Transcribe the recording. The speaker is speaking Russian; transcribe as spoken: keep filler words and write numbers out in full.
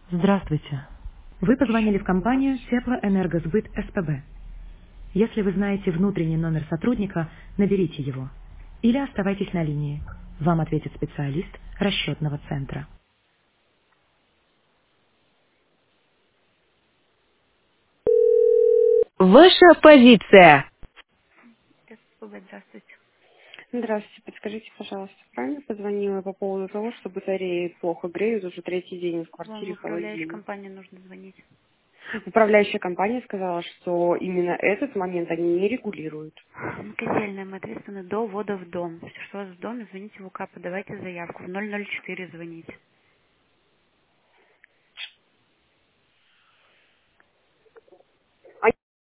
Здравствуйте. Вы позвонили в компанию Теплоэнергосбыт СПБ. Если вы знаете внутренний номер сотрудника, наберите его. Или оставайтесь на линии. Вам ответит специалист расчетного центра. Ваша позиция. СПБ, здравствуйте. Здравствуйте, подскажите, пожалуйста, правильно позвонила по поводу того, что батареи плохо греют уже третий день в Вам в квартире управляющей холодильник. компании нужно звонить. Управляющая компания сказала, что именно этот момент они не регулируют. Мы котельная, мы ответственны до ввода в дом. Если что у вас в доме, звоните в УК, подавайте заявку. В ноль ноль четыре звоните.